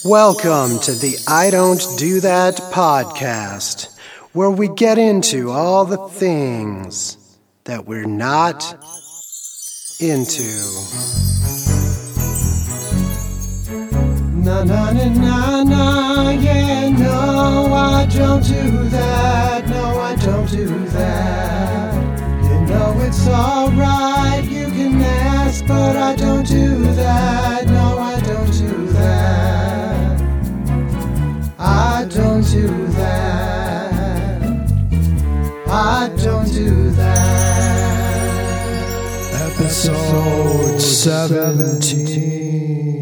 Welcome to the I Don't Do That podcast, where we get into all the things that we're not into. Na na na na na, yeah, no, I don't do that, no, I don't do that. You know it's alright, you can ask, but I don't do that, no, I don't do that. I don't do that. I don't do that. Episode 17.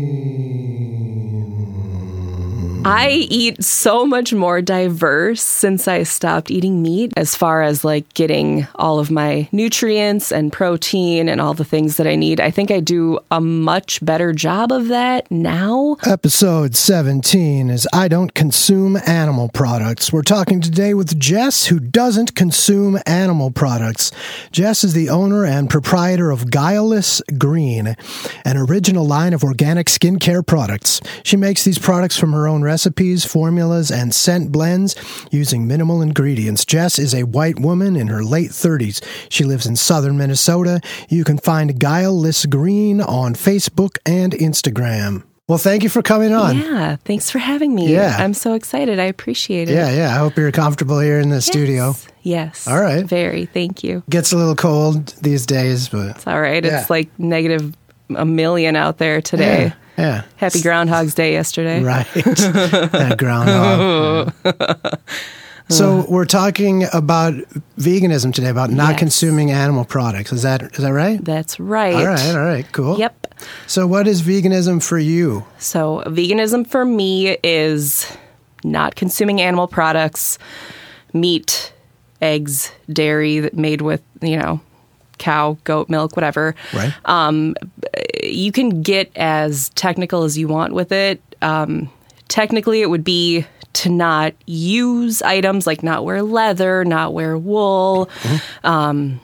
I eat so much more diverse since I stopped eating meat, as far as like getting all of my nutrients and protein and all the things that I need. I think I do a much better job of that now. Episode 17 is I Don't Consume Animal Products. We're talking today with Jess, who doesn't consume animal products. Jess is the owner and proprietor of Guileless Green, an original line of organic skincare products. She makes these products from her own recipes, formulas, and scent blends using minimal ingredients. Jess is a white woman in her late 30s. She lives in southern Minnesota. You can find Guileless Green on Facebook and Instagram. Well, thank you for coming on. Yeah, thanks for having me. Yeah. I'm so excited. I appreciate it. Yeah. I hope you're comfortable here in the studio. Yes. All right. Very. Thank you. Gets a little cold these days, but It's all right. Yeah. It's like negative a million out there today. Yeah. Happy Groundhog's Day yesterday. Right. That groundhog. So we're talking about veganism today, about not Yes. consuming animal products. Is that right? That's right. All right, cool. Yep. So what is veganism for you? So veganism for me is not consuming animal products, meat, eggs, dairy that made with, cow, goat milk, whatever. Right. You can get as technical as you want with it. Technically, it would be to not use items like not wear leather, not wear wool, but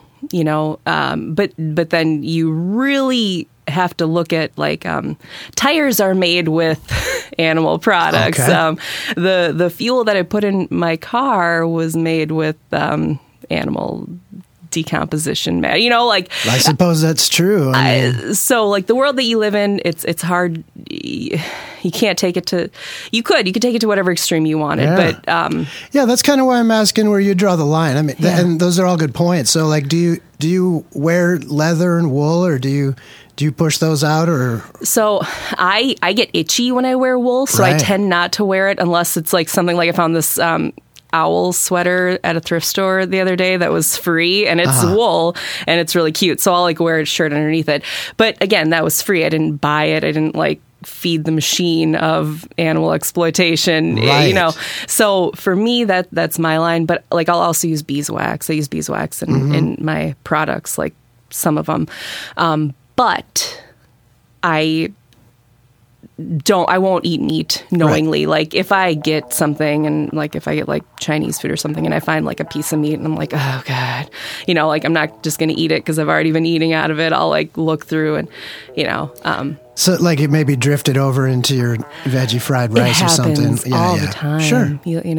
then you really have to look at tires are made with animal products. Okay. The fuel that I put in my car was made with animal decomposition. I suppose that's true. so the world that you live in, it's hard. You can't take it to. You could take it to whatever extreme you wanted, but yeah, that's kind of why I'm asking where you draw the line. I mean, and those are all good points. So, do you wear leather and wool, or do you push those out, or? So I get itchy when I wear wool, so Right. I tend not to wear it unless it's something like I found this owl sweater at a thrift store the other day that was free, and it's wool and it's really cute. So I'll wear a shirt underneath it. But again, that was free. I didn't buy it. I didn't feed the machine of animal exploitation, Right. So for me, that's my line. But I'll also use beeswax. I use beeswax in my products, some of them. But I won't eat meat knowingly. Right. If I get something and if I get Chinese food or something and I find a piece of meat and I'm oh God, I'm not just going to eat it because I've already been eating out of it. I'll look through and, So it maybe drifted over into your veggie fried rice or something. All the time. Sure.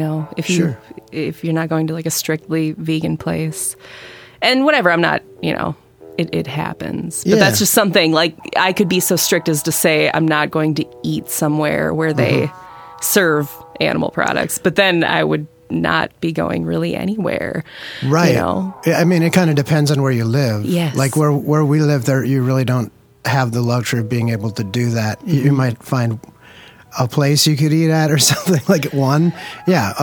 If you're not going to a strictly vegan place and whatever, I'm not, It happens. But that's just something I could be so strict as to say I'm not going to eat somewhere where they serve animal products. But then I would not be going really anywhere. Right. I mean, it kind of depends on where you live. Yes. Where we live there, you really don't have the luxury of being able to do that. You might find a place you could eat at or something one. Yeah.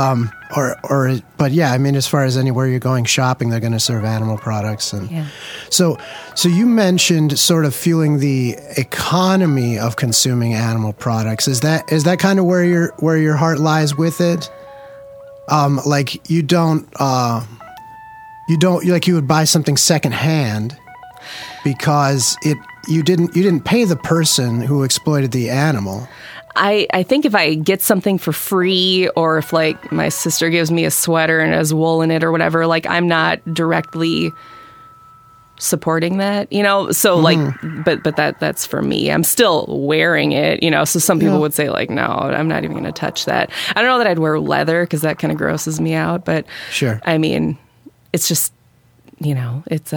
But yeah, I mean, as far as anywhere you're going shopping, they're going to serve animal products. And so you mentioned sort of fueling the economy of consuming animal products. Is that kind of where your heart lies with it? You would buy something secondhand because you didn't pay the person who exploited the animal. I think if I get something for free, or if my sister gives me a sweater and it has wool in it or whatever, I'm not directly supporting that, you know? So like, but that's for me. I'm still wearing it, you know? So some people would say like, no, I'm not even going to touch that. I don't know that I'd wear leather because that kind of grosses me out, but sure. I mean, it's just, you know, it's,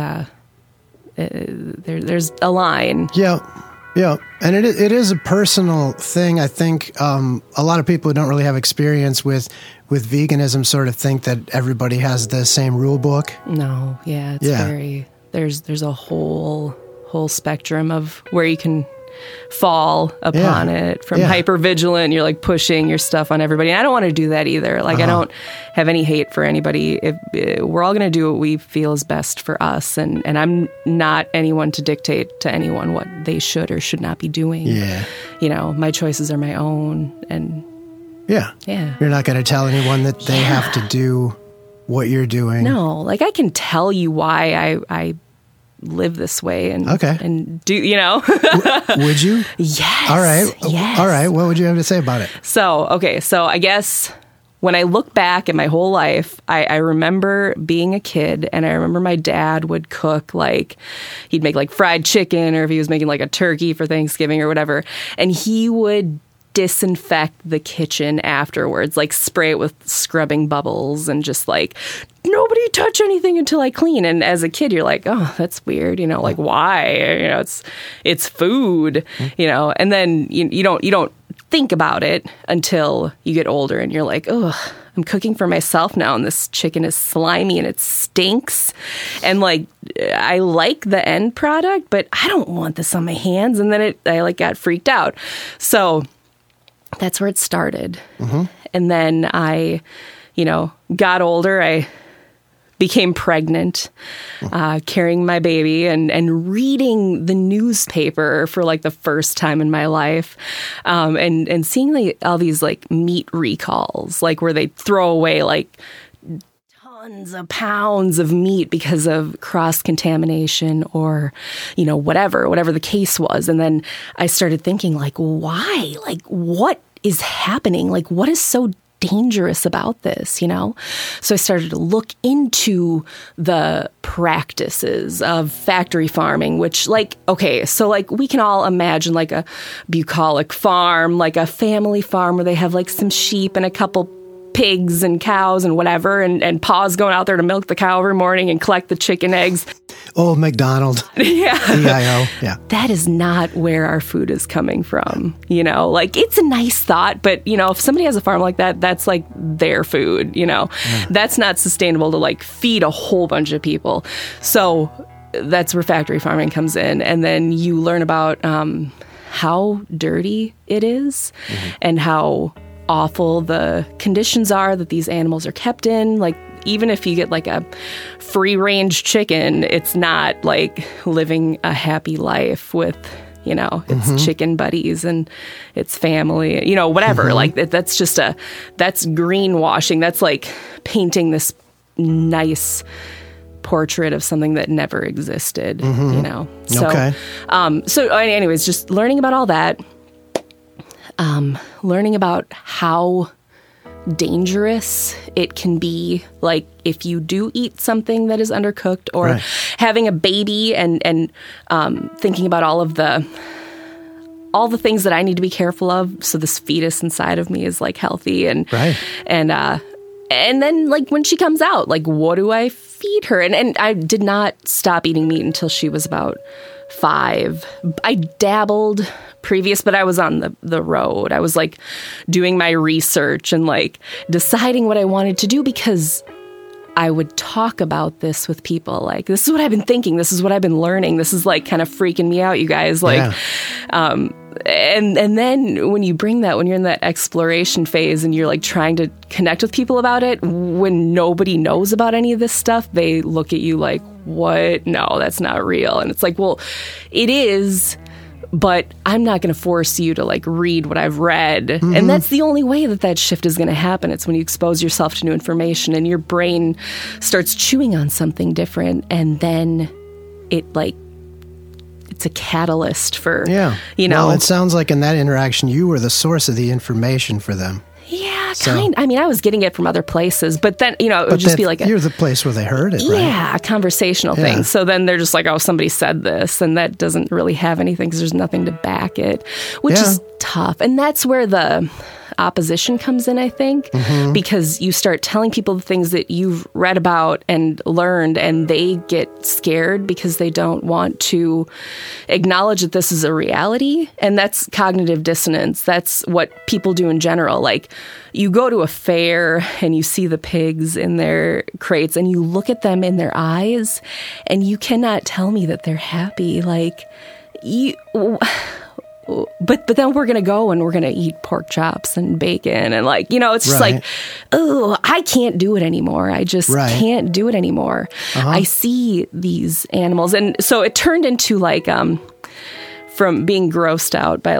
there's a line. Yeah. Yeah. And it is a personal thing. I think, a lot of people who don't really have experience with veganism sort of think that everybody has the same rule book. No. Yeah. It's very... There's a whole spectrum of where you can fall upon it, from hypervigilant, you're like pushing your stuff on everybody. And I don't want to do that either. Like I don't have any hate for anybody. We're all going to do what we feel is best for us. And I'm not anyone to dictate to anyone what they should or should not be doing. Yeah. You know, my choices are my own. And yeah. You're not going to tell anyone that they have to do what you're doing. No, like I can tell you why I live this way and do, you know. Would you? Yes. All right. Yes. All right. What would you have to say about it? So I guess when I look back at my whole life, I remember being a kid, and I remember my dad would cook, like he'd make like fried chicken, or if he was making like a turkey for Thanksgiving or whatever, and he would disinfect the kitchen afterwards, like spray it with scrubbing bubbles and just like, nobody touch anything until I clean. And as a kid, you're like, oh, that's weird, you know, like why? You know, it's food, you know, and then you don't think about it until you get older and you're like, oh, I'm cooking for myself now, and this chicken is slimy and it stinks. And like, I like the end product, but I don't want this on my hands. And then I like got freaked out. So that's where it started. And then I, you know, got older. I became pregnant, carrying my baby and reading the newspaper for like the first time in my life. And seeing like all these like meat recalls, like where they throw away like tons of pounds of meat because of cross-contamination or, you know, whatever the case was. And then I started thinking like, why? Like, what is happening? Like, what is so dangerous about this, you know? So I started to look into the practices of factory farming, which like, okay, so like we can all imagine like a bucolic farm, like a family farm where they have like some sheep and a couple pigs and cows and whatever, and Pa's going out there to milk the cow every morning and collect the chicken eggs. Old McDonald. Yeah. EIO. Yeah. That is not where our food is coming from. You know, like it's a nice thought, but you know, if somebody has a farm like that, that's like their food, you know. That's not sustainable to like feed a whole bunch of people. So that's where factory farming comes in. And then you learn about how dirty it is and how awful the conditions are that these animals are kept in. Like, even if you get like a free range chicken, it's not like living a happy life with, you know, its chicken buddies and its family, you know, whatever. Like that's greenwashing. That's like painting this nice portrait of something that never existed, you know? So, so anyways, just learning about all that. Learning about how dangerous it can be, like if you do eat something that is undercooked, or having a baby and thinking about all the things that I need to be careful of so this fetus inside of me is like healthy and then like when she comes out, like what do I feed her? And I did not stop eating meat until she was about 5. I dabbled previous, but I was on the road. I was like doing my research and like deciding what I wanted to do, because I would talk about this with people. Like, this is what I've been thinking. This is what I've been learning. This is like kind of freaking me out, you guys. Like, and then when you bring that, when you're in that exploration phase and you're like trying to connect with people about it, when nobody knows about any of this stuff, they look at you like, what? No, that's not real. And it's like, well, it is, but I'm not going to force you to like read what I've read. And that's the only way that shift is going to happen. It's when you expose yourself to new information and your brain starts chewing on something different. And then it's a catalyst for, you know. Well, it sounds like in that interaction, you were the source of the information for them. Yeah, kind. I mean, I was getting it from other places, but then it would just be like you're the place where they heard it, right? Yeah, a conversational thing. So then they're just like, oh, somebody said this, and that doesn't really have anything because there's nothing to back it, which is tough. And that's where the opposition comes in, I think, because you start telling people the things that you've read about and learned, and they get scared because they don't want to acknowledge that this is a reality. And that's cognitive dissonance. That's what people do in general. Like, you go to a fair and you see the pigs in their crates and you look at them in their eyes and you cannot tell me that they're happy. Like, But then we're going to go and we're going to eat pork chops and bacon and it's just like, oh, I can't do it anymore. I just can't do it anymore. I see these animals. And so it turned into from being grossed out by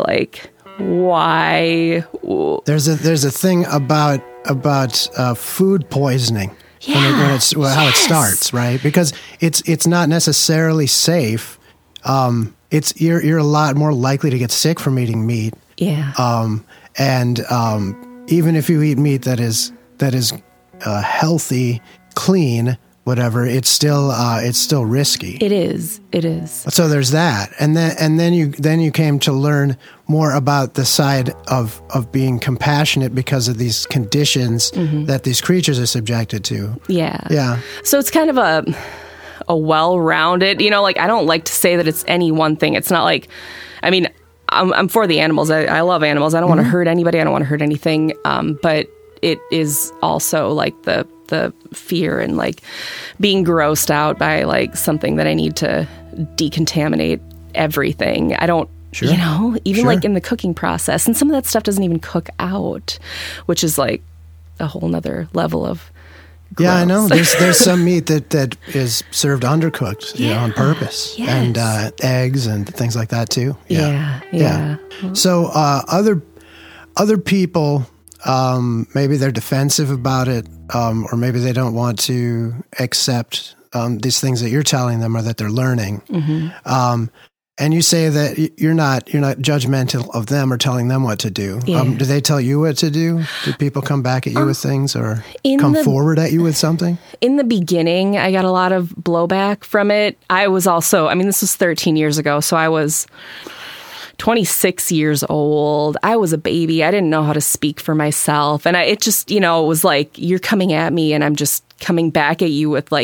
why. There's a thing about food poisoning. Yeah. How it starts, right? Because it's not necessarily safe. You're a lot more likely to get sick from eating meat. Yeah. Even if you eat meat that is healthy, clean, whatever, it's still risky. It is. So there's that, and then you came to learn more about the side of being compassionate because of these conditions that these creatures are subjected to. Yeah. Yeah. So it's kind of a well-rounded, I don't like to say that it's any one thing. It's not like, I mean, I'm for the animals. I love animals. I don't want to hurt anybody. I don't want to hurt anything. But it is also like the fear and being grossed out by something that I need to decontaminate everything. I don't, even in the cooking process, and some of that stuff doesn't even cook out, which is a whole nother level of gross. Yeah, I know. There's some meat that is served undercooked, on purpose, and eggs and things like that too. Yeah. So other people, maybe they're defensive about it, or maybe they don't want to accept these things that you're telling them or that they're learning. And you say that you're not judgmental of them or telling them what to do. Yeah. Do they tell you what to do? Do people come back at you with things or come forward at you with something? In the beginning, I got a lot of blowback from it. I was also, this was 13 years ago, so I was 26 years old. I was a baby. I didn't know how to speak for myself. And it just, it was like, you're coming at me and I'm just coming back at you with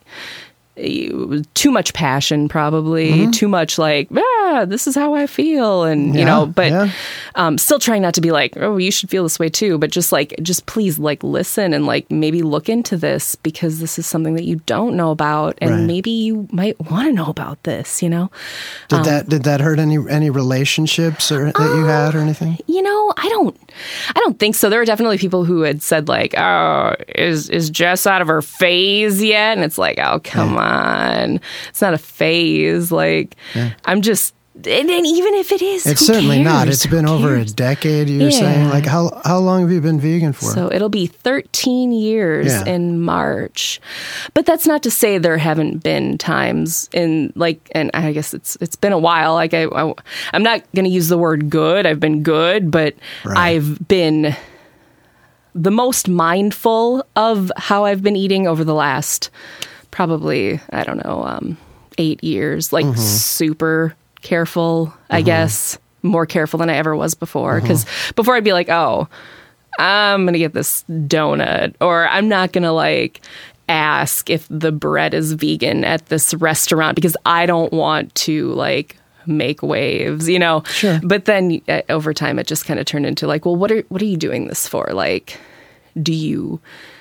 too much passion, probably too much this is how I feel. And, still trying not to be like, oh, you should feel this way too. But just please listen and maybe look into this because this is something that you don't know about. And maybe you might want to know about this, Did that hurt any relationships that you had or anything? I don't think so. There were definitely people who had said oh, is Jess out of her phase yet? And it's oh, come on. It's not a phase. I'm just, and even if it is, it's certainly not. It's been over a decade, you're saying? How long have you been vegan for? So it'll be 13 years in March. But that's not to say there haven't been times and I guess it's been a while. I'm not going to use the word good. I've been good, but I've been the most mindful of how I've been eating over the last probably, 8 years, super careful, I guess, more careful than I ever was before. Because before I'd be oh, I'm going to get this donut, or I'm not going to ask if the bread is vegan at this restaurant because I don't want to make waves, Sure. But then over time it just kind of turned into well, what are you doing this for? Do you...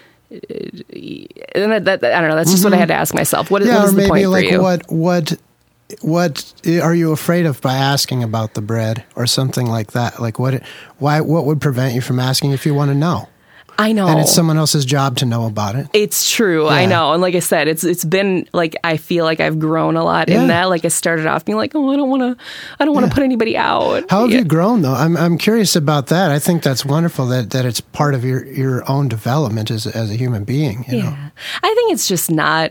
And that I don't know. That's just what I had to ask myself. What is the point for you? What are you afraid of by asking about the bread or something like that? What would prevent you from asking if you want to know? I know. And it's someone else's job to know about it. It's true. Yeah. I know. And like I said, it's been I feel like I've grown a lot in that. I started off being oh, I don't want to put anybody out. How have you grown though? I'm curious about that. I think that's wonderful that it's part of your own development as a human being. You know? I think it's just not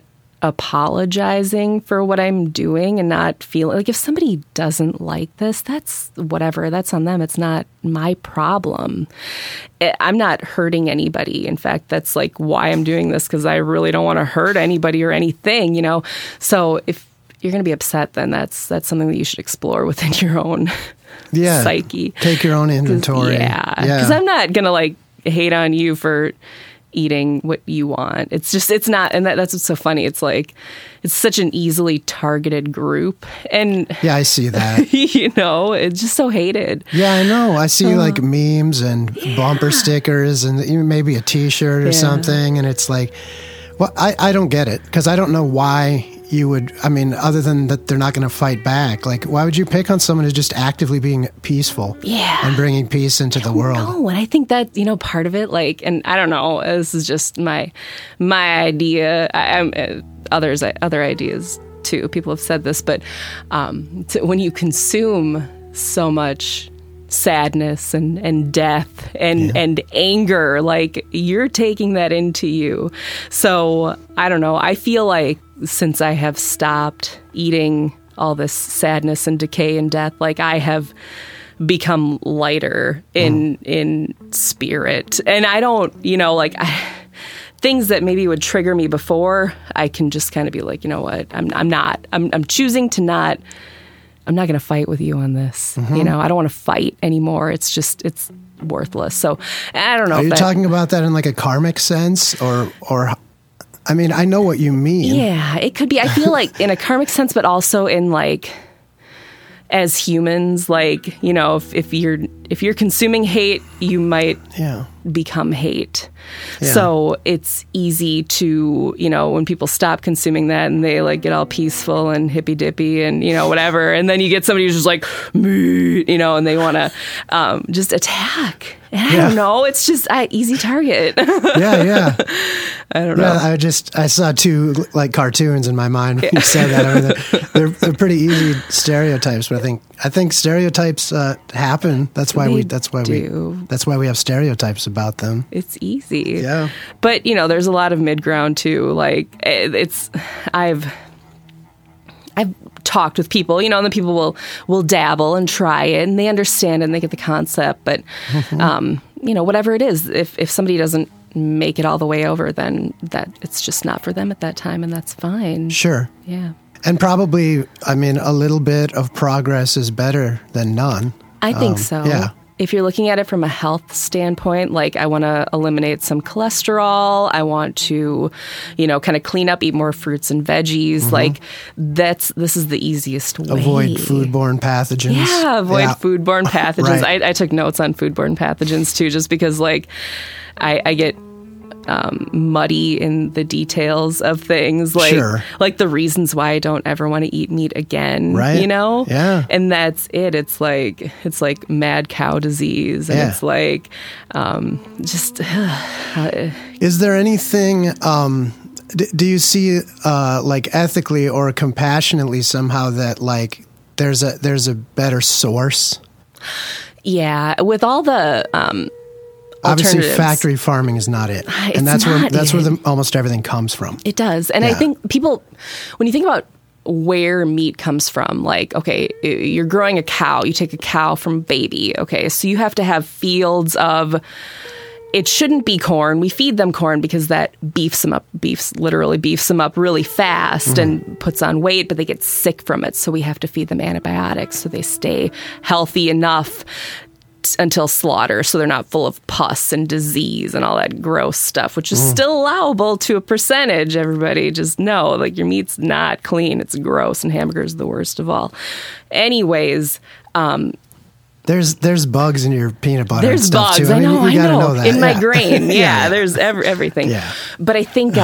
apologizing for what I'm doing and not feeling like if somebody doesn't like this, that's whatever, that's on them. It's not my problem. I'm not hurting anybody. In fact, that's like why I'm doing this, because I really don't want to hurt anybody or anything, you know? So if you're going to be upset, then that's something that you should explore within your own psyche. Take your own inventory. Because I'm not going to like hate on you for eating what you want. It's not, and that's what's so funny. It's like, it's such an easily targeted group. And yeah, I see that. You know, it's just so hated. Yeah, I know. I see like memes and bumper stickers and even maybe a t-shirt or something. And it's like, well, I don't get it, because I don't know why you would, I mean, other than that they're not going to fight back. Like, why would you pick on someone who's just actively being peaceful and bringing peace into the world? No, and I think that, you know, part of it, like, and I don't know, this is just my idea. Other ideas too. People have said this, but when you consume so much sadness and death and anger, like, you're taking that into you. So I don't know. I feel like since I have stopped eating all this sadness and decay and death, like, I have become lighter in spirit. And I don't, you know, like, things that maybe would trigger me before, I can just kind of be like, you know what, I'm choosing to not, I'm not going to fight with you on this. You know, I don't want to fight anymore. It's worthless. So I don't know. Are you talking about that in like a karmic sense, or I mean, I know what you mean. Yeah, it could be. I feel like in a karmic sense, but also in like, as humans, like, you know, if you're consuming hate, you might become hate. Yeah. So it's easy to, you know, when people stop consuming that and they like get all peaceful and hippy dippy and, you know, whatever, and then you get somebody who's just like, you know, and they want to just attack. And I don't know. It's just easy target. Yeah. I don't know. I saw two like cartoons in my mind when you said that. I mean, they're pretty easy stereotypes, but I think stereotypes happen. That's why we have stereotypes about them. It's easy. Yeah. But, you know, there's a lot of mid-ground too. Like, I've talked with people, you know, and the people will dabble and try it, and they understand it and they get the concept. But, you know, whatever it is, if somebody doesn't make it all the way over, then that it's just not for them at that time, and that's fine. Sure. Yeah. And probably, I mean, a little bit of progress is better than none. I think so. Yeah. If you're looking at it from a health standpoint, like, I want to eliminate some cholesterol. I want to, you know, kind of clean up, eat more fruits and veggies. Like, this is the easiest way. Avoid foodborne pathogens. Yeah, avoid foodborne pathogens. Right. I took notes on foodborne pathogens too, just because, like, I get muddy in the details of things, like the reasons why I don't ever want to eat meat again, right? You know, and that's it. It's like mad cow disease, and it's like just. Is there anything? Do you see like ethically or compassionately somehow that like there's a better source? Yeah, with all the. Obviously, factory farming is not it, and that's where almost everything comes from. It does, and I think people, when you think about where meat comes from, like, okay, you're growing a cow, you take a cow from baby, okay, so you have to have fields of. It shouldn't be corn. We feed them corn because that literally beefs them up really fast and puts on weight, but they get sick from it. So we have to feed them antibiotics so they stay healthy enough until slaughter, so they're not full of pus and disease and all that gross stuff, which is still allowable to a percentage. Everybody just know, like, your meat's not clean. It's gross, and hamburger's the worst of all. Anyways, there's bugs in your peanut butter. There's and stuff bugs. Too. I know. You gotta know that. In my grain. Yeah, there's everything. Yeah. But I think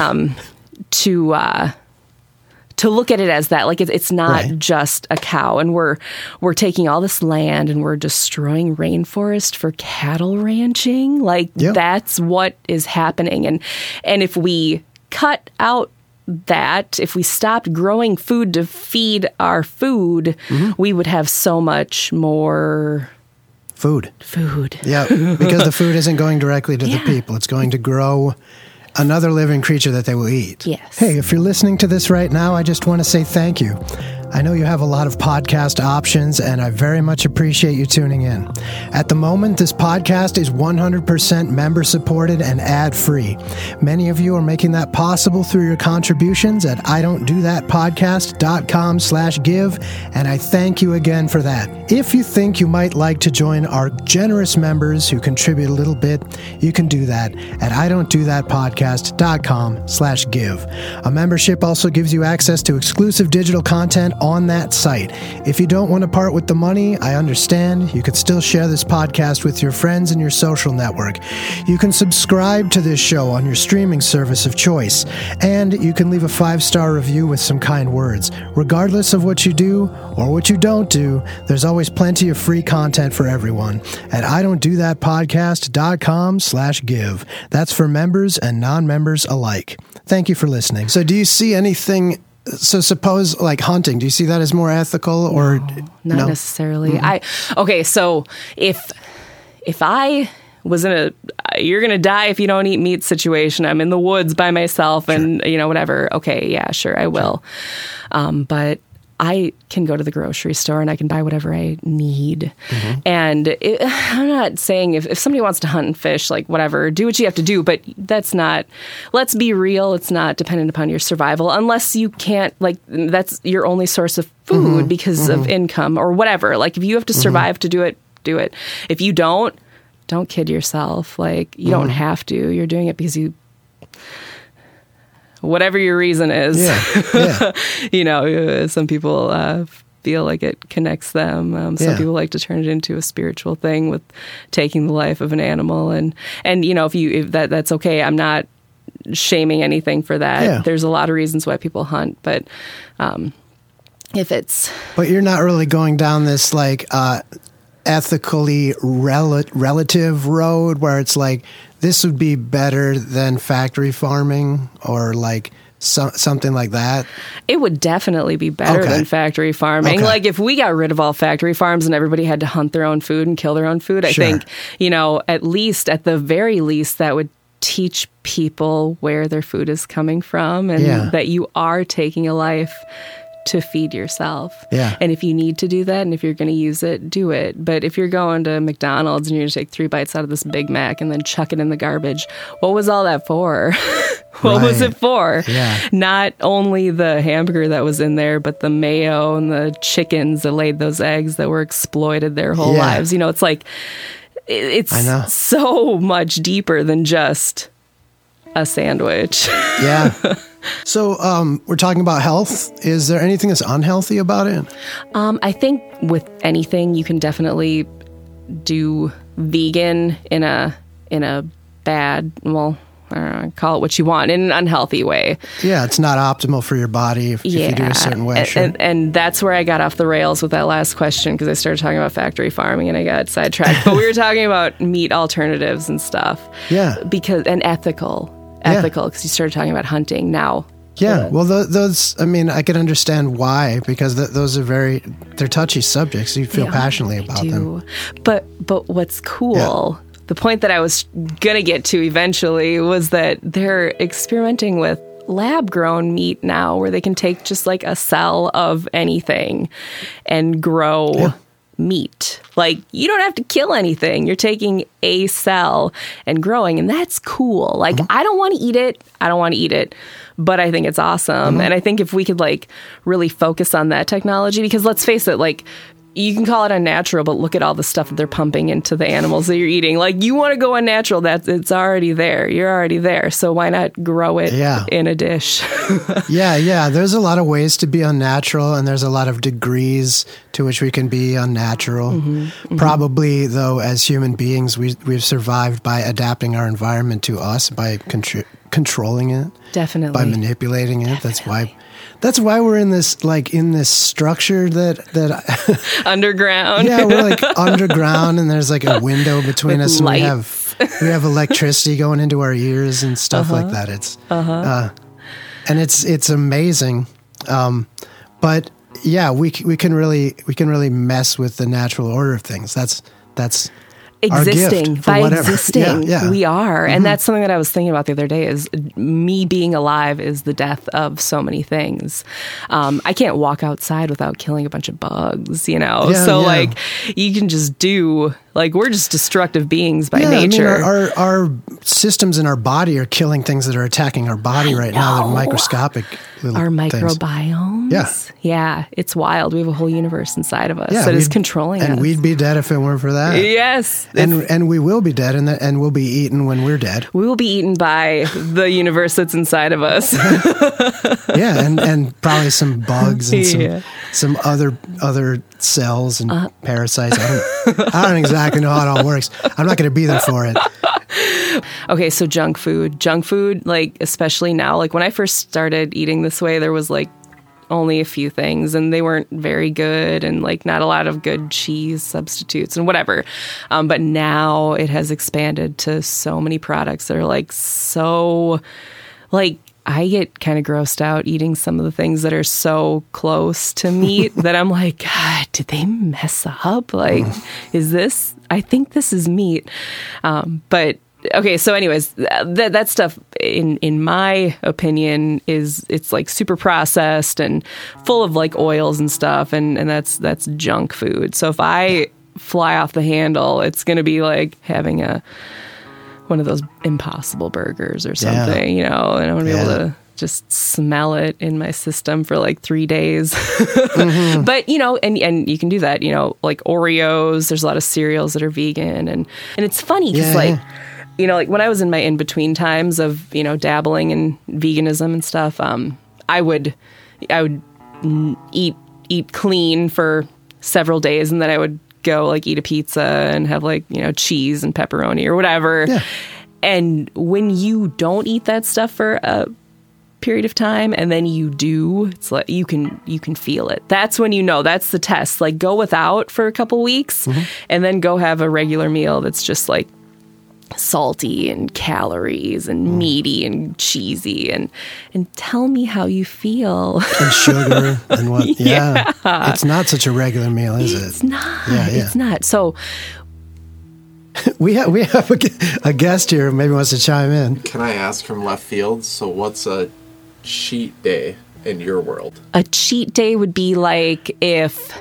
to look at it as that, like, it's not just a cow, and we're taking all this land and we're destroying rainforest for cattle ranching. Like, that's what is happening. And if we cut out that, if we stopped growing food to feed our food, we would have so much more food. Yeah, because the food isn't going directly to the people. It's going to grow another living creature that they will eat. Yes. Hey, if you're listening to this right now, I just want to say thank you. I know you have a lot of podcast options, and I very much appreciate you tuning in. At the moment, this podcast is 100% member-supported and ad-free. Many of you are making that possible through your contributions at idon'tdothatpodcast.com/give, and I thank you again for that. If you think you might like to join our generous members who contribute a little bit, you can do that at idon'tdothatpodcast.com/give. A membership also gives you access to exclusive digital content on that site. If you don't want to part with the money, I understand. You could still share this podcast with your friends in your social network. You can subscribe to this show on your streaming service of choice, and you can leave a 5-star review with some kind words. Regardless of what you do or what you don't do, there's always plenty of free content for everyone at idon'tdothatpodcast.com/give. That's for members and non-members alike. Thank you for listening. So do you see anything... So suppose, like hunting, do you see that as more ethical or not necessarily? Mm-hmm. So if I was in a you're gonna die if you don't eat meat situation, I'm in the woods by myself and whatever. Okay, yeah, sure, I will. But I can go to the grocery store and I can buy whatever I need. Mm-hmm. And I'm not saying if somebody wants to hunt and fish, like whatever, do what you have to do. But that's not, let's be real, it's not dependent upon your survival unless you can't, like, that's your only source of food because of income or whatever. Like if you have to survive to do it, do it. If you don't kid yourself. Like you don't have to. You're doing it because you... Whatever your reason is, some people feel like it connects them. Some people like to turn it into a spiritual thing with taking the life of an animal, and if that's okay. I'm not shaming anything for that. Yeah. There's a lot of reasons why people hunt, but if it's... But you're not really going down this like ethically relative road where it's like, this would be better than factory farming or like something like that? It would definitely be better than factory farming. Okay. Like if we got rid of all factory farms and everybody had to hunt their own food and kill their own food, I think, at the very least, that would teach people where their food is coming from and that you are taking a life to feed yourself. Yeah. And if you need to do that and if you're going to use it, do it. But if you're going to McDonald's and you're going to take 3 bites out of this Big Mac and then chuck it in the garbage, what was all that for? What was it for? Yeah. Not only the hamburger that was in there, but the mayo and the chickens that laid those eggs that were exploited their whole lives. It's like, it's so much deeper than just a sandwich. Yeah. So we're talking about health. Is there anything that's unhealthy about it? I think with anything, you can definitely do vegan in a bad, well, I don't know, call it what you want, in an unhealthy way. Yeah, it's not optimal for your body if you do a certain way. And that's where I got off the rails with that last question because I started talking about factory farming and I got sidetracked. But we were talking about meat alternatives and stuff. Yeah. And ethical, because you started talking about hunting now. Yeah, well, those, I mean, I can understand why, because those are they're touchy subjects. You feel passionately about them. But what's cool, the point that I was going to get to eventually was that they're experimenting with lab-grown meat now, where they can take just like a cell of anything and grow meat. Like, you don't have to kill anything. You're taking a cell and growing, and that's cool. Like, I don't want to eat it. But I think it's awesome. And I think if we could like really focus on that technology, because let's face it, like, you can call it unnatural, but look at all the stuff that they're pumping into the animals that you're eating. Like, you want to go unnatural, it's already there. You're already there. So why not grow it in a dish? Yeah. There's a lot of ways to be unnatural, and there's a lot of degrees to which we can be unnatural. Probably, though, as human beings, we've survived by adapting our environment to us, by controlling it. Definitely. By manipulating it. Definitely. That's why we're in this structure that underground. Yeah, we're like underground, and there's like a window between us, and we have electricity going into our ears and stuff like that. It's and it's amazing. But yeah, we can really mess with the natural order of things. That's existing by existing we are. Mm-hmm. And that's something that I was thinking about the other day, is me being alive is the death of so many things. I can't walk outside without killing a bunch of bugs, like you can just do, like, we're just destructive beings by nature. I mean, our systems in our body are killing things that are attacking our body right now. They're microscopic little our things. microbiomes. Yeah, it's wild. We have a whole universe inside of us that is controlling us. And we'd be dead if it weren't for that. Yes. And we will be dead, and we'll be eaten when we're dead. We will be eaten by the universe that's inside of us. and probably some bugs and some other cells and parasites. I don't exactly know how it all works. I'm not going to be there for it. Okay, so junk food, like, especially now, like when I first started eating this way, there was like only a few things, and they weren't very good, and like not a lot of good cheese substitutes and whatever. But now it has expanded to so many products that are like, so, like, I get kind of grossed out eating some of the things that are so close to meat that I'm like, God, did they mess up? Like, I think this is meat. But okay, so anyways, that stuff, in my opinion, it's like super processed and full of like oils and stuff, and that's junk food. So if I fly off the handle, it's going to be like having one of those Impossible burgers or something, and I'm going to be able to just smell it in my system for like 3 days. Mm-hmm. But, and you can do that, like Oreos, there's a lot of cereals that are vegan, and it's funny because like when I was in my in-between times of, dabbling in veganism and stuff, I would eat clean for several days, and then I would go like eat a pizza and have like, cheese and pepperoni or whatever. Yeah. And when you don't eat that stuff for a period of time and then you do, it's like you can feel it. That's when that's the test. Like, go without for a couple weeks and then go have a regular meal that's just like salty and calories and meaty and cheesy, and tell me how you feel. And sugar and what? Yeah. It's not such a regular meal, is it? It's not. It's not. So we have a guest here who maybe wants to chime in. Can I ask from left field? So what's a cheat day in your world? A cheat day would be like if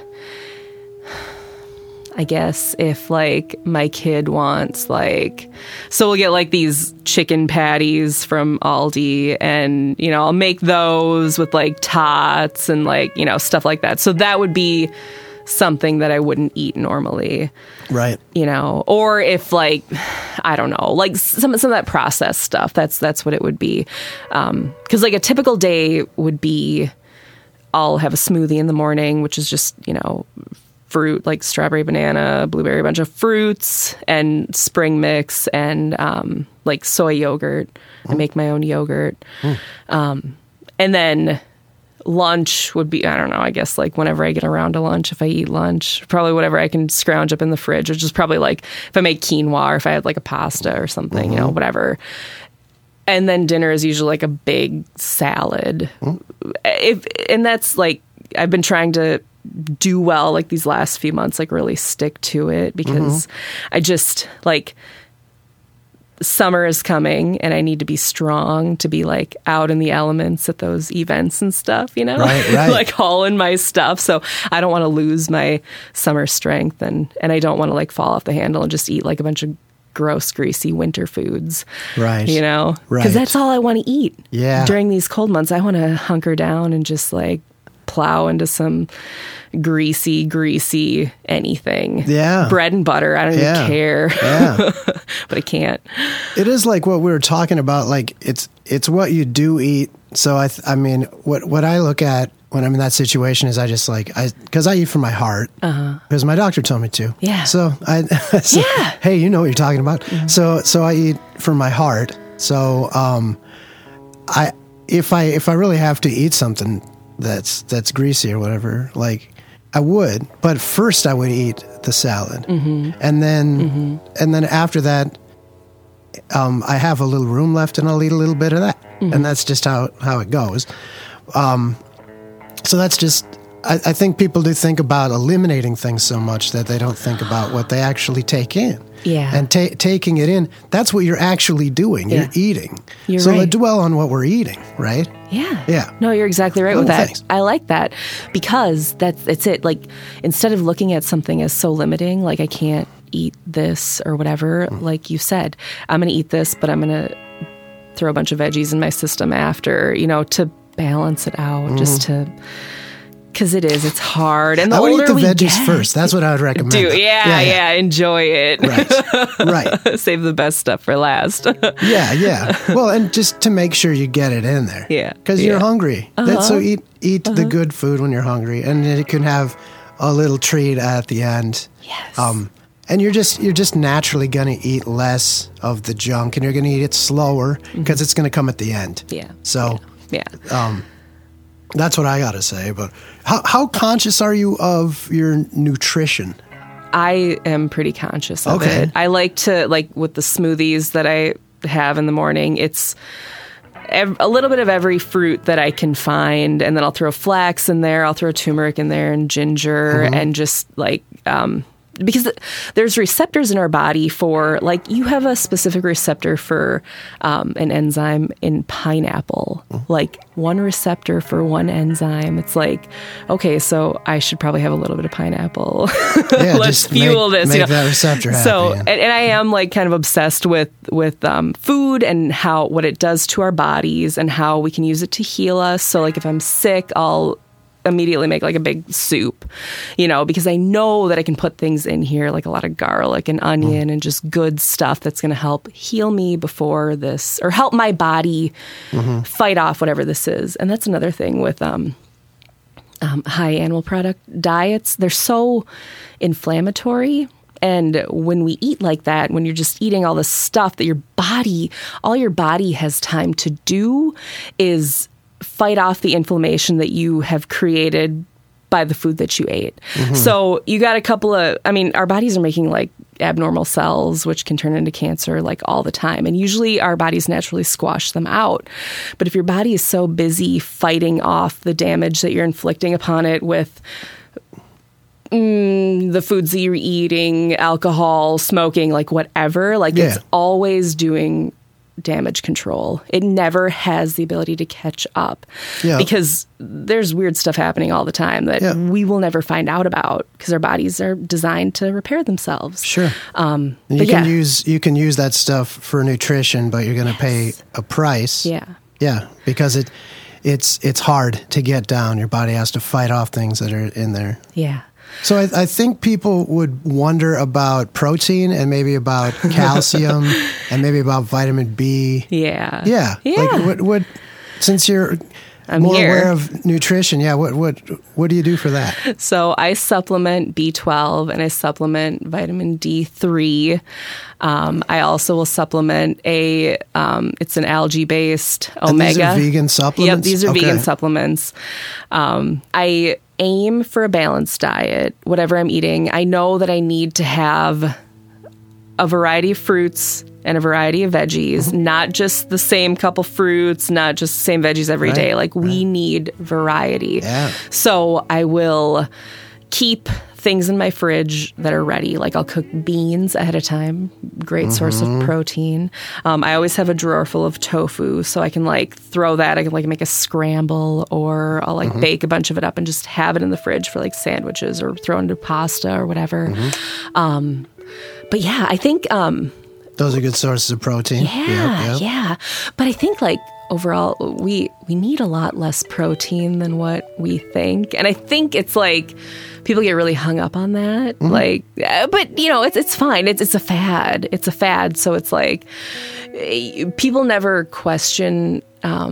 like my kid wants like, so we'll get like these chicken patties from Aldi, and I'll make those with like tots and like stuff like that. So that would be something that I wouldn't eat normally, right? Or if like, I don't know, like some of that processed stuff. That's what it would be. Because like a typical day would be, I'll have a smoothie in the morning, which is just fruit, like strawberry, banana, blueberry, a bunch of fruits, and spring mix, and like soy yogurt. I make my own yogurt. And then lunch would be, I don't know, I guess like whenever I get around to lunch, if I eat lunch, probably whatever I can scrounge up in the fridge, which is probably like if I make quinoa or if I had like a pasta or something, whatever. And then dinner is usually like a big salad. And that's like, I've been trying to do well like these last few months, like really stick to it, because I just like, summer is coming and I need to be strong to be like out in the elements at those events and stuff, right. like hauling my stuff. So I don't want to lose my summer strength, and I don't want to like fall off the handle and just eat like a bunch of gross, greasy winter foods. Right. Right. Because that's all I want to eat. Yeah. During these cold months, I want to hunker down and just like plow into some greasy anything. Yeah. Bread and butter. I don't even care. Yeah. But I can't. It is like what we were talking about. Like it's what you do eat. So I mean, what I look at when I'm in that situation is I just like, because I eat for my heart, because my doctor told me to. Yeah. So hey, you know what you're talking about. Mm-hmm. So I eat for my heart. So if I really have to eat something that's greasy or whatever, like I would, but first I would eat the salad, and then after that, I have a little room left, and I'll eat a little bit of that, and that's just how it goes. So that's just, I think people do think about eliminating things so much that they don't think about what they actually take in. Yeah. and taking it in, that's what you're actually doing. You're eating. You're so right. dwell on what we're eating, right? Yeah. Yeah. No, you're exactly right with that. Thanks. I like that because it's it. Like, instead of looking at something as so limiting, like I can't eat this or whatever, like you said, I'm going to eat this, but I'm going to throw a bunch of veggies in my system after, to balance it out, just to... Because it's hard. And the I would older eat the we veggies get, first. That's what I would recommend. Yeah, enjoy it. Right. Save the best stuff for last. Yeah. Well, and just to make sure you get it in there. Yeah. Because you're hungry. So eat the good food when you're hungry, and then you can have a little treat at the end. Yes. And you're just naturally gonna eat less of the junk, and you're gonna eat it slower because it's gonna come at the end. Yeah. So. Yeah. That's what I got to say. But how conscious are you of your nutrition? I am pretty conscious of it. I like to, with the smoothies that I have in the morning, it's a little bit of every fruit that I can find. And then I'll throw flax in there. I'll throw turmeric in there and ginger and just because there's receptors in our body for, you have a specific receptor for an enzyme in pineapple, one receptor for one enzyme. It's okay, so I should probably have a little bit of pineapple. Yeah, Let's fuel this. Make that receptor happy. So, and I am kind of obsessed with food and what it does to our bodies and how we can use it to heal us. So, if I'm sick, I'll immediately make a big soup, because I know that I can put things in here like a lot of garlic and onion and just good stuff that's going to help heal me before this, or help my body fight off whatever this is. And that's another thing with high animal product diets. They're so inflammatory. And when we eat like that, when you're just eating all this stuff that all your body has time to do is fight off the inflammation that you have created by the food that you ate. So you got a couple of, our bodies are making abnormal cells, which can turn into cancer all the time. And usually our bodies naturally squash them out. But if your body is so busy fighting off the damage that you're inflicting upon it with the foods that you're eating, alcohol, smoking, whatever, it's always doing damage control. It never has the ability to catch up because there's weird stuff happening all the time that we will never find out about because our bodies are designed to repair themselves. Sure. You can use that stuff for nutrition, but you're going to pay a price. Yeah. Yeah, because it's hard to get down. Your body has to fight off things that are in there. Yeah. So I think people would wonder about protein and maybe about calcium and maybe about vitamin B. Yeah. Yeah. What since you're I'm more here. aware of nutrition, what do you do for that? So I supplement B12 and I supplement vitamin D3. I also will supplement it's an algae-based omega. And these are vegan supplements? Yep, these are vegan supplements. I aim for a balanced diet, whatever I'm eating. I know that I need to have a variety of fruits and a variety of veggies, not just the same couple fruits, not just the same veggies every day. We need variety. Yeah. So I will keep things in my fridge that are ready. I'll cook beans ahead of time. Great source of protein. I always have a drawer full of tofu, so I can throw that. I can make a scramble, or I'll bake a bunch of it up and just have it in the fridge for sandwiches or throw into pasta or whatever. But yeah, I think those are good sources of protein. Yeah. But I think overall we need a lot less protein than what we think. And I think it's people get really hung up on that. But it's fine. It's a fad. It's a fad. So it's people never question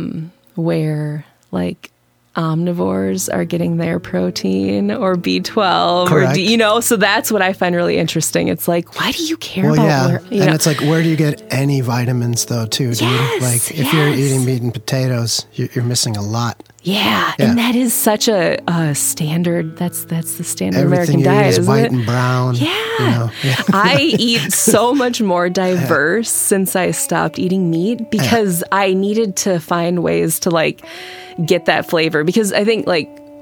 where omnivores are getting their protein or B12 Correct. so that's what I find really interesting. It's why do you care about where, it's where do you get any vitamins though too, dude? If you're eating meat and potatoes, you're missing a lot. Yeah. And that is such a standard. That's the standard Everything American diet, is isn't white it? and brown. Yeah. I eat so much more diverse since I stopped eating meat because I needed to find ways to get that flavor, because I think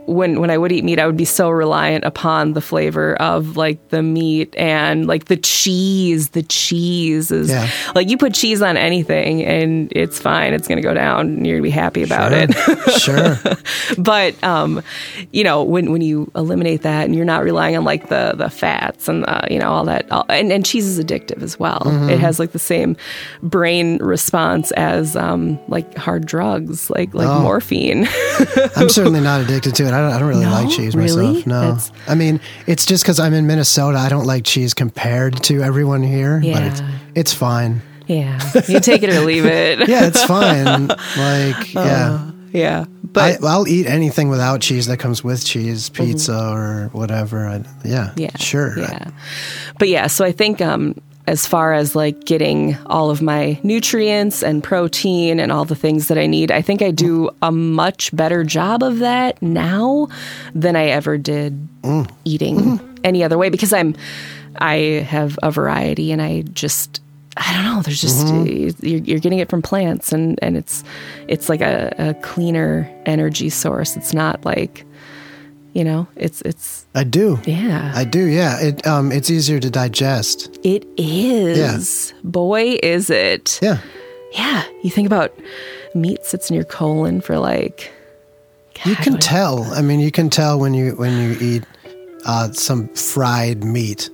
when I would eat meat, I would be so reliant upon the flavor of like the meat and like the cheese. The cheese is like you put cheese on anything and it's fine. It's going to go down and you're going to be happy about it. Sure. But, you know, when you eliminate that and you're not relying on like the fats and, you know, all that, and cheese is addictive as well. It has like the same brain response as like hard drugs, like morphine. I'm certainly not addicted to it. I don't really like cheese myself. No. I mean, it's just because I'm in Minnesota. I don't like cheese compared to everyone here, but it's fine. Yeah. You take it or leave it. Yeah, it's fine. Like, yeah. But I'll eat anything without cheese that comes with cheese, pizza or whatever. Sure. Yeah. But yeah, so I think as far as like getting all of my nutrients and protein and all the things that I need, I think I do a much better job of that now than I ever did eating any other way, because I have a variety and I don't know, there's just you're getting it from plants and it's like a cleaner energy source. It's not like, you know, it's I do. Yeah. I do, yeah. It's easier to digest. It is. Yeah. Boy, is it. Yeah. Yeah. You think about meat sits in your colon for like... God, you can tell. I mean, you can tell when you eat some fried meat.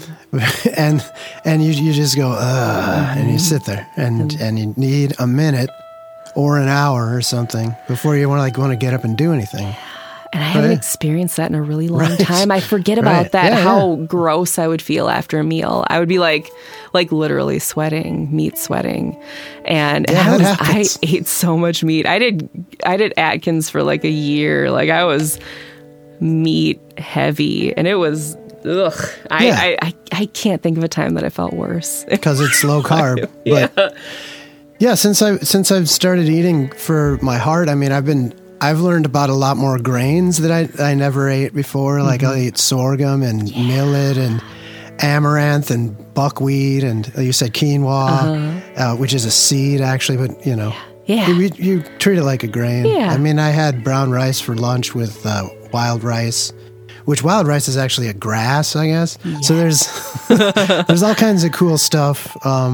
and you just go, and you sit there and you need a minute or an hour or something before you want to get up and do anything. And I haven't experienced that in a really long time. I forget about that, how gross I would feel after a meal. I would be like literally meat sweating. And I ate so much meat. I did Atkins for like a year. Like I was meat heavy and it was, ugh. I can't think of a time that I felt worse. Because it's low carb. But yeah, since I've started eating for my heart, I mean, I've learned about a lot more grains that I never ate before. Like I'll eat sorghum and millet and amaranth and buckwheat and you said quinoa, which is a seed actually, but you know, you treat it like a grain. Yeah. I mean, I had brown rice for lunch with wild rice, which wild rice is actually a grass, I guess. Yeah. So there's all kinds of cool stuff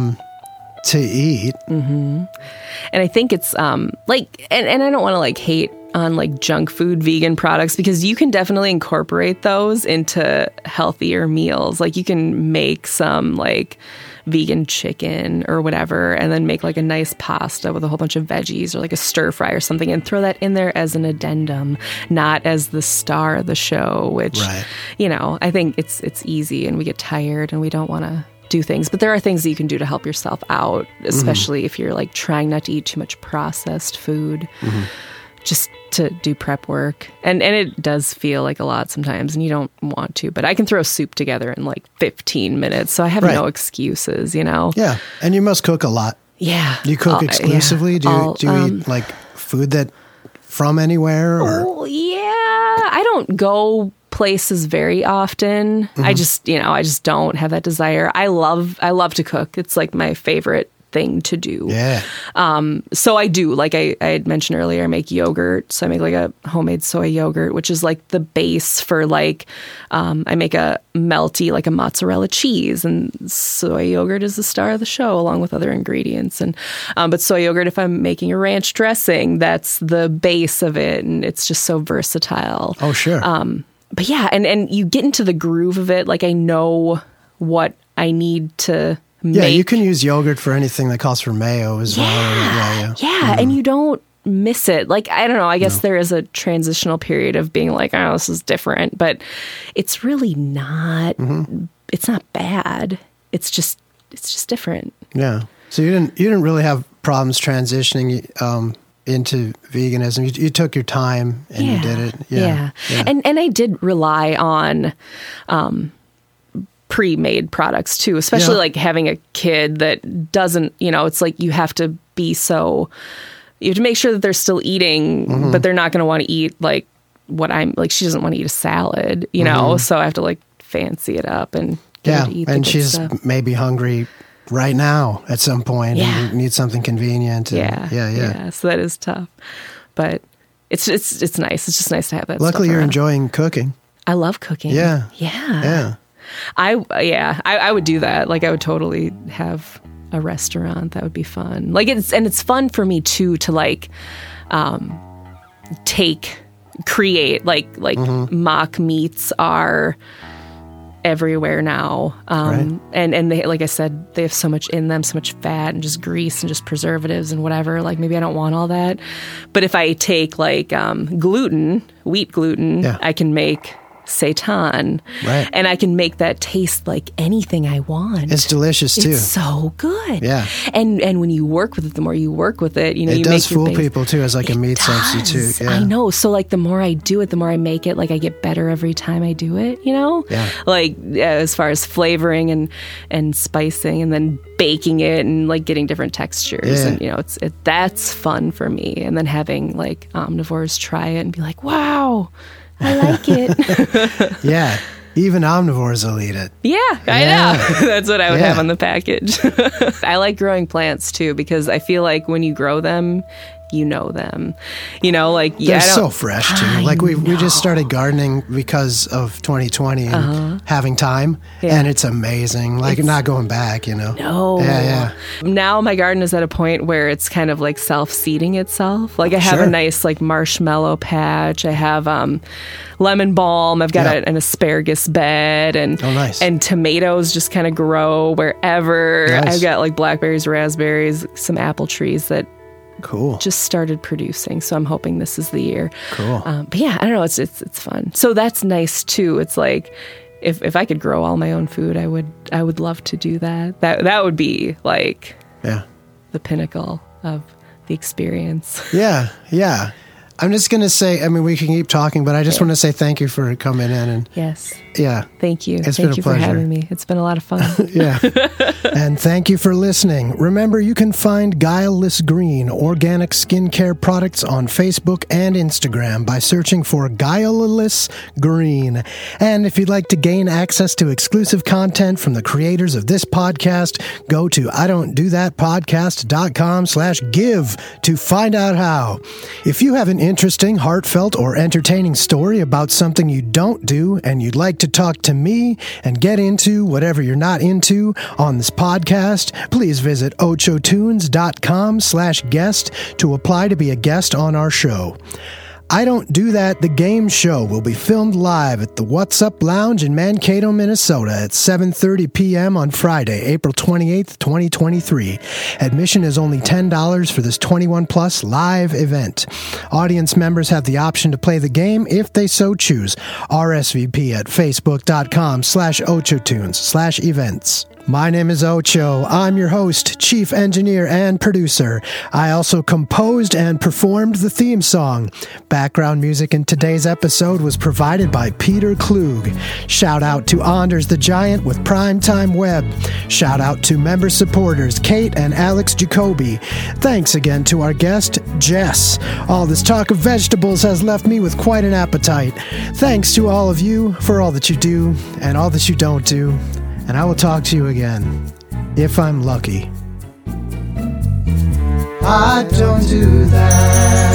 to eat. And I think it's like, and I don't want to like hate on like junk food vegan products, because you can definitely incorporate those into healthier meals. Like you can make some like vegan chicken or whatever and then make like a nice pasta with a whole bunch of veggies or like a stir fry or something and throw that in there as an addendum, not as the star of the show, which, you know, I think it's easy and we get tired and we don't want to do things, but there are things that you can do to help yourself out, especially if you're like trying not to eat too much processed food, just to do prep work. And it does feel like a lot sometimes and you don't want to, but I can throw soup together in like 15 minutes. So I have no excuses, you know? Yeah. And you must cook a lot. Yeah. Do you cook exclusively? Do you eat like food that from anywhere? Or? Oh, yeah. I don't go places very often. I just don't have that desire. I love to cook. It's like my favorite thing to do. Yeah. So I do, like I had mentioned earlier, I make yogurt. So I make like a homemade soy yogurt, which is like the base for like, I make a melty, like a mozzarella cheese, and soy yogurt is the star of the show along with other ingredients. And, but soy yogurt, if I'm making a ranch dressing, that's the base of it. And it's just so versatile. Oh, sure. But yeah, and you get into the groove of it. Like I know what I need to make. Yeah, you can use yogurt for anything that calls for mayo as well. Yeah, and you don't miss it. Like, I don't know, I guess there is a transitional period of being like, oh, this is different, but it's really not, it's not bad. It's just different. Yeah. So you didn't really have problems transitioning into veganism. You took your time and you did it. Yeah. And I did rely on pre-made products too, especially like having a kid that doesn't, you know, it's like you have to make sure that they're still eating, but they're not going to want to eat like what I'm like. She doesn't want to eat a salad, you know, so I have to like fancy it up and get her to eat and she's stuff. Maybe hungry right now at some point and need something convenient. And, yeah. So that is tough. But it's nice. It's just nice to have that. Luckily, stuff you're around. enjoying cooking. I love cooking. Yeah. I would do that. Like I would totally have a restaurant. That would be fun. Like it's fun for me too to like create like mock meats are everywhere now. Right. And they, like I said, they have so much in them, so much fat and just grease and just preservatives and whatever. Like maybe I don't want all that. But if I take like wheat gluten, I can make seitan, right? And I can make that taste like anything I want. It's delicious too. It's so good. Yeah. And when you work with it, the more you work with it, you know, it you does make your fool base. people too as like a meat substitute. Yeah. I know. So like the more I do it, the more I make it, like I get better every time I do it, you know? Yeah. Like as far as flavoring and spicing and then baking it and like getting different textures. Yeah. And you know, that's fun for me. And then having like omnivores try it and be like, wow, I like it. Yeah. Even omnivores will eat it. Yeah, I know. That's what I would have on the package. I like growing plants too because I feel like when you grow them, you know them. You know, like They're so fresh too. Like we just started gardening because of 2020 and having time, and it's amazing. Like not going back, you know. No. Yeah. Now my garden is at a point where it's kind of like self-seeding itself. Like I have a nice like marshmallow patch. I have lemon balm. I've got an asparagus bed and nice. And tomatoes just kind of grow wherever. Nice. I've got like blackberries, raspberries, some apple trees that Cool. just started producing, so I'm hoping this is the year. Cool. But yeah, I don't know. It's fun. So that's nice too. It's like if I could grow all my own food, I would love to do that. That would be like the pinnacle of the experience. Yeah. I'm just gonna say. I mean, we can keep talking, but I just want to say thank you for coming in and yes. Yeah. Thank you. It's Thank been a you pleasure. for having me. It's been a lot of fun. Yeah. And thank you for listening. Remember, you can find Guileless Green organic skincare products on Facebook and Instagram by searching for Guileless Green. And if you'd like to gain access to exclusive content from the creators of this podcast, go to idon'tdothatpodcast.com/give to find out how. If you have an interesting, heartfelt, or entertaining story about something you don't do and you'd like to talk to me and get into whatever you're not into on this podcast, please visit ochotunes.com/guest to apply to be a guest on our show. I Don't Do That, the game show, will be filmed live at the What's Up Lounge in Mankato, Minnesota at 7:30 p.m. on Friday, April 28th, 2023. Admission is only $10 for this 21-plus live event. Audience members have the option to play the game if they so choose. RSVP at facebook.com/ochotunes/events. My name is Ocho. I'm your host, chief engineer, and producer. I also composed and performed the theme song. Background music in today's episode was provided by Peter Klug. Shout out to Anders the Giant with Primetime Web. Shout out to member supporters Kate and Alex Jacoby. Thanks again to our guest, Jess. All this talk of vegetables has left me with quite an appetite. Thanks to all of you for all that you do and all that you don't do. And I will talk to you again, if I'm lucky. I don't do that.